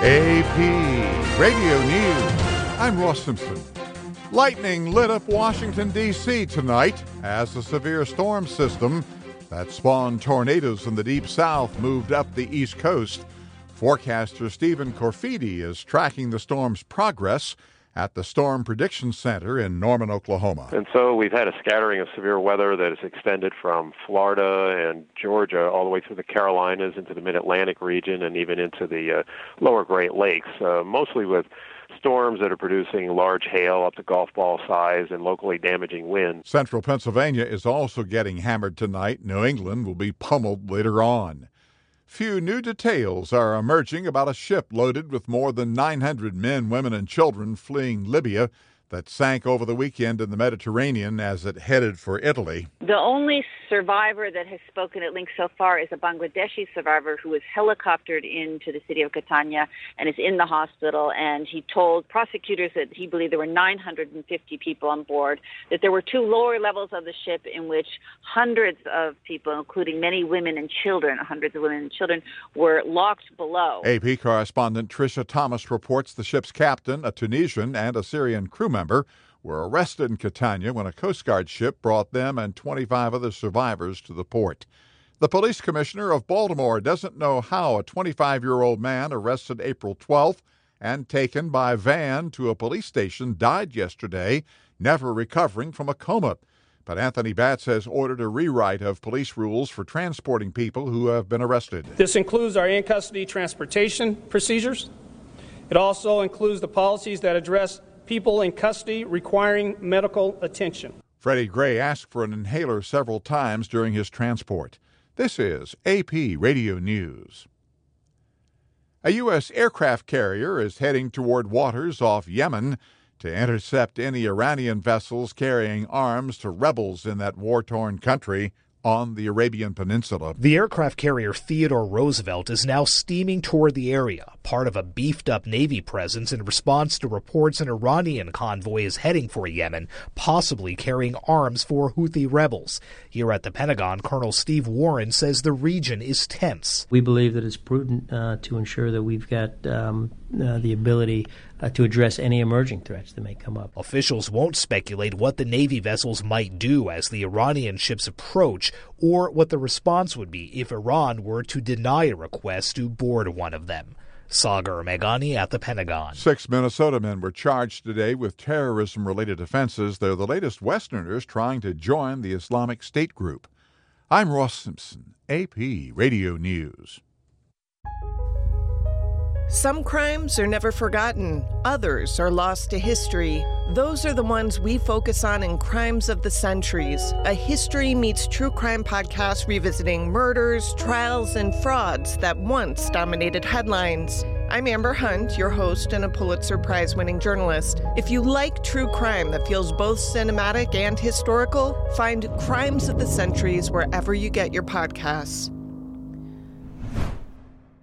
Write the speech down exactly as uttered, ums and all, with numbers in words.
A P Radio News. I'm Ross Simpson. Lightning lit up Washington, D C tonight as a severe storm system that spawned tornadoes in the Deep South moved up the East Coast. Forecaster Stephen Corfidi is tracking the storm's progress at the Storm Prediction Center in Norman, Oklahoma. And so we've had a scattering of severe weather that has extended from Florida and Georgia all the way through the Carolinas into the Mid-Atlantic region and even into the uh, lower Great Lakes, uh, mostly with storms that are producing large hail up to golf ball size and locally damaging wind. Central Pennsylvania is also getting hammered tonight. New England will be pummeled later on. Few new details are emerging about a ship loaded with more than nine hundred men, women, and children fleeing Libya that sank over the weekend in the Mediterranean as it headed for Italy. The only survivor that has spoken at length so far is a Bangladeshi survivor who was helicoptered into the city of Catania and is in the hospital. And he told prosecutors that he believed there were nine hundred fifty people on board, that there were two lower levels of the ship in which hundreds of people, including many women and children, hundreds of women and children, were locked below. A P correspondent Tricia Thomas reports the ship's captain, a Tunisian, and a Syrian crew member were arrested in Catania when a Coast Guard ship brought them and twenty-five other survivors to the port. The police commissioner of Baltimore doesn't know how a twenty-five-year-old man arrested April twelfth and taken by van to a police station died yesterday, never recovering from a coma. But Anthony Batts has ordered a rewrite of police rules for transporting people who have been arrested. This includes our in-custody transportation procedures. It also includes the policies that address people in custody requiring medical attention. Freddie Gray asked for an inhaler several times during his transport. This is A P Radio News. A U S aircraft carrier is heading toward waters off Yemen to intercept any Iranian vessels carrying arms to rebels in that war-torn country on the Arabian Peninsula. The aircraft carrier Theodore Roosevelt is now steaming toward the area, part of a beefed-up Navy presence in response to reports an Iranian convoy is heading for Yemen, possibly carrying arms for Houthi rebels. Here at the Pentagon, Colonel Steve Warren says the region is tense. We believe that it's prudent uh, to ensure that we've got um, uh, the ability uh, to address any emerging threats that may come up. Officials won't speculate what the Navy vessels might do as the Iranian ships approach, or what the response would be if Iran were to deny a request to board one of them. Sagar Meghani at the Pentagon. Six Minnesota men were charged today with terrorism-related offenses. They're the latest Westerners trying to join the Islamic State group. I'm Ross Simpson, A P Radio News. Some crimes are never forgotten. Others are lost to history. Those are the ones we focus on in Crimes of the Centuries, a history meets true crime podcast revisiting murders, trials, and frauds that once dominated headlines. I'm Amber Hunt, your host and a Pulitzer Prize-winning journalist. If you like true crime that feels both cinematic and historical, find Crimes of the Centuries wherever you get your podcasts.